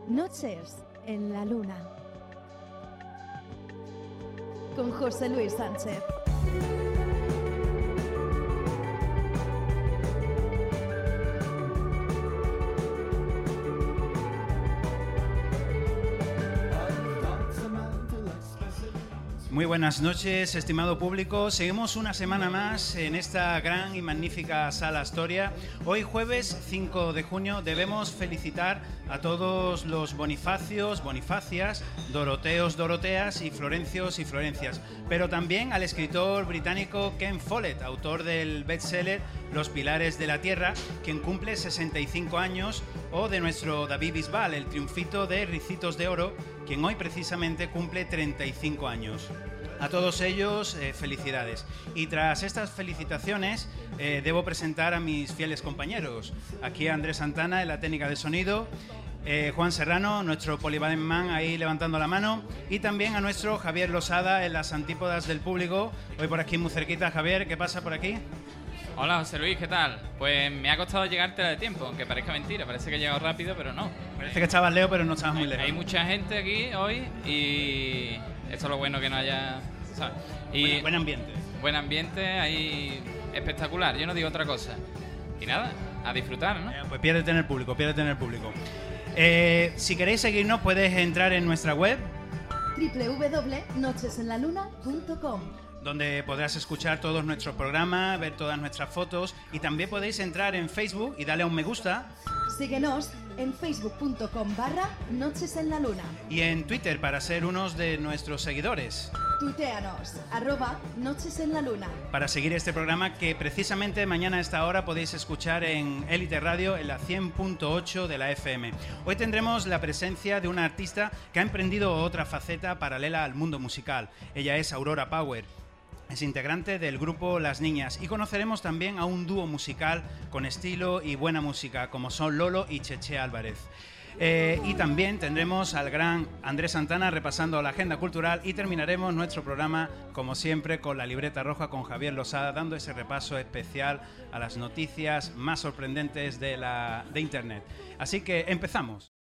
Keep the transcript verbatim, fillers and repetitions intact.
Noches en la Luna, con José Luis Sánchez. Muy buenas noches, estimado público. Seguimos una semana más en esta gran y magnífica Sala Astoria. Hoy jueves cinco de junio debemos felicitar a todos los Bonifacios, Bonifacias, Doroteos, Doroteas y Florencios y Florencias, pero también al escritor británico Ken Follett, autor del bestseller Los Pilares de la Tierra, quien cumple sesenta y cinco años, o de nuestro David Bisbal, el triunfito de Ricitos de Oro, quien hoy precisamente cumple treinta y cinco años. A todos ellos, eh, felicidades. Y tras estas felicitaciones, eh, debo presentar a mis fieles compañeros. Aquí Andrés Santana en la técnica de sonido, eh, Juan Serrano, nuestro Polyvalent Man, ahí levantando la mano, y también a nuestro Javier Losada en las antípodas del público. Hoy por aquí muy cerquita. Javier, ¿qué pasa por aquí? Hola José Luis, ¿qué tal? Pues me ha costado llegarte de tiempo, aunque parezca mentira, parece que he llegado rápido, pero no. Parece que estabas lejos, pero no estabas muy lejos. Hay mucha gente aquí hoy y eso es lo bueno, que no haya... ¿sabes? Y buen, buen ambiente. Buen ambiente, ahí espectacular, yo no digo otra cosa. Y nada, a disfrutar, ¿no? Eh, pues piérdete en el público, piérdete en el público. Eh, si queréis seguirnos, puedes entrar en nuestra web doble u doble u doble u punto noches en la luna punto com, donde podrás escuchar todos nuestros programas, ver todas nuestras fotos, y también podéis entrar en Facebook y darle a un me gusta. Síguenos en facebook punto com barra Noches en la Luna. Y en Twitter para ser unos de nuestros seguidores. Tuiteanos, arroba Noches en la Luna. Para seguir este programa que precisamente mañana a esta hora podéis escuchar en Élite Radio en la cien punto ocho de la F M. Hoy tendremos la presencia de una artista que ha emprendido otra faceta paralela al mundo musical. Ella es Aurora Power. Es integrante del grupo Las Niñas, y conoceremos también a un dúo musical con estilo y buena música, como son Lolo y Cheche Álvarez. Eh, y también tendremos al gran Andrés Santana repasando la agenda cultural, y terminaremos nuestro programa, como siempre, con la libreta roja con Javier Losada, dando ese repaso especial a las noticias más sorprendentes de, la, de Internet. Así que empezamos.